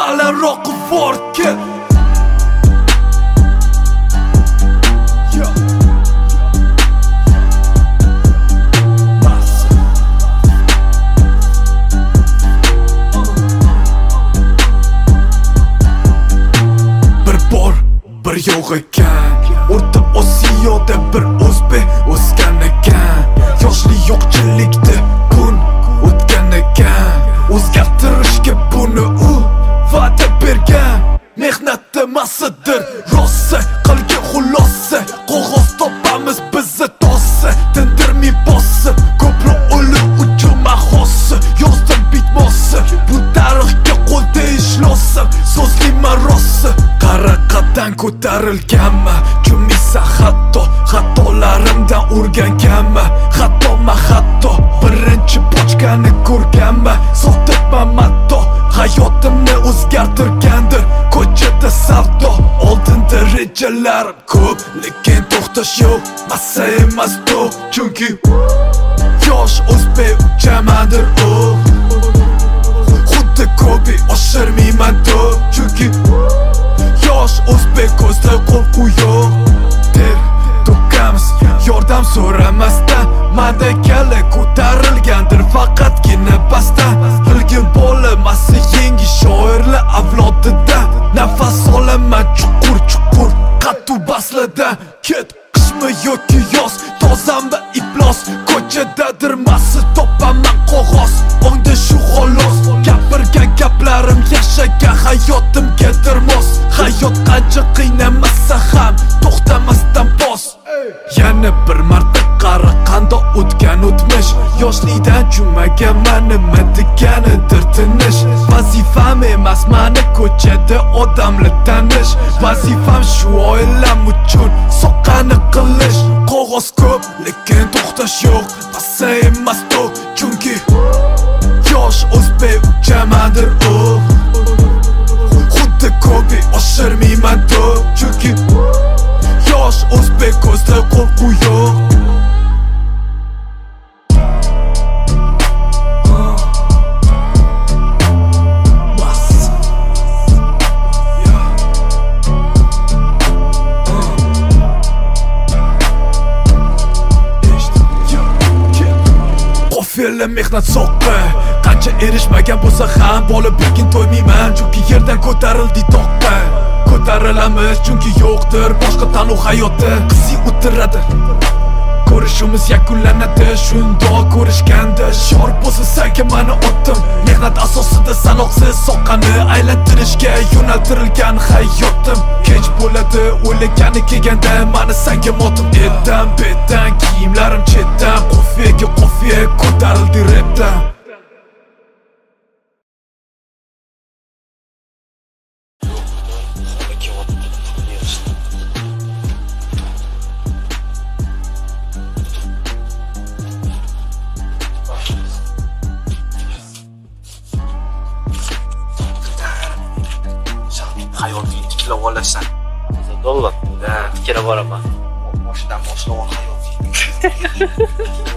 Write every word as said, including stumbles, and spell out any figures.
balandroq Fordga. Bir bor bir yo'q ekan, O'rta Osiyoda bir o'zbek o'sgan ekan. Yoshlik yo'qchilikda kun o'tgan ekan. O'zgartirishga buni u va'da bergan. Mehnatda maqsaddir rosa, qilgan xulosa. Qog'oz topamiz bizni tosa, tindirmay bossa. Ko'proq o'lim uchun mahosi, yozdim bitmosi. Bu tarixga qo'l tegish lozim, so'zlayman rosa. Qaraqatdan ko'tarilganmi, cho'misa hatto xatolarimdan o'rganganmi. Xatoma hatto birinchi pochkani ko'rganmi. Sotibman matto, hayotimni o'zgartirgandir ko'chada savdo. Oldinda rejalarim ko'p, lekin to'xtash yo'q, massa emas bu. Chunki yosh o'zbek jamadir u. Xuddi ko'pi oshirmayman to, chunki yosh o'zbek ko'zda qo'rquv yo'q. Ter to'kamiz yordam so'ramasdan, madakali ko'tarilgandir faqatgina pastdan. Bilgin bo'lamasa yangi shoirlar avlodida. Nafas olaman chuqur chuqur qattu baslada. Ket qishmi yoki yoz, tozamda iflos. Ko'chadadir massa topaman qog'oz, o'ngda shu xolos. Gapirgan gaplarim yashagan hayotimgadir mos. Hayot qancha qiynamasa ham to'xtamasdan bos. Yana bir marta qara qandoq o'tgan o'tmish. Yoshlikdan jumaganman, nima deganidir tinish. Vazifam emas mani ko'chada odamlar tanish. Vazifam shu oilam uchun soqqani qilish. Qog'oz ko'p, lekin to'xtash yo'q, massa emas to'q. Chunki yosh o'zbek jamadir u. Xuddi ko'pi oshirmayman to, chunki yosh o'zbek ko'zda qo'rquv yo'q. Qofiyali mehnat soqqi, qancha erishmagan bo'lsa ham bola birkin to'ymayman. Chunki yerdan ko'tarildi toqqa. Ko'tarilamiz chunki yo'qdir boshqa tanlov hayotda. Qizi o'tiradi, ko'rishimiz yakunlanadi. Shundoq ko'rishganda shor bo'lsa sanki mani otdim. Mehnat asosida sanoqsiz soqqani aylantirishga yo'naltirilgan hayotim. Kech bo'ladi o'ylagani kelganda mani sanki motim. Etdan betdan kiyimlarim chetdan, qofiyaga qofiya ko'tarildi repdan. Hayotingni tiklab olasan. Dollar. Da, fikra boraman. Boshidan boshlab hayoting.